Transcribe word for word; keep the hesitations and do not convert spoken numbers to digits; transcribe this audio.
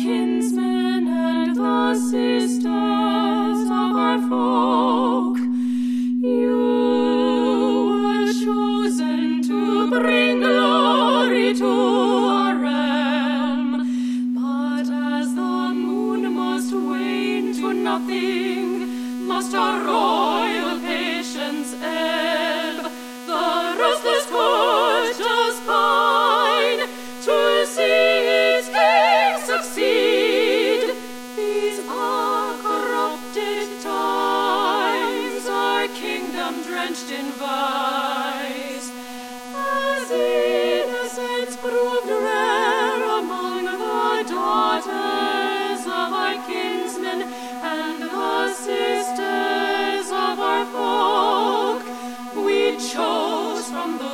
kinsmen and the sisters of our folk. You were chosen to bring glory to our realm, but as the moon must wane to nothing, must our royal patience ebb. The restless court does pine to see its king succeed. These are corrupted times, our kingdom drenched in vice. As innocence proved rare among the daughters of our kinsmen and the sisters of our folk, we chose from the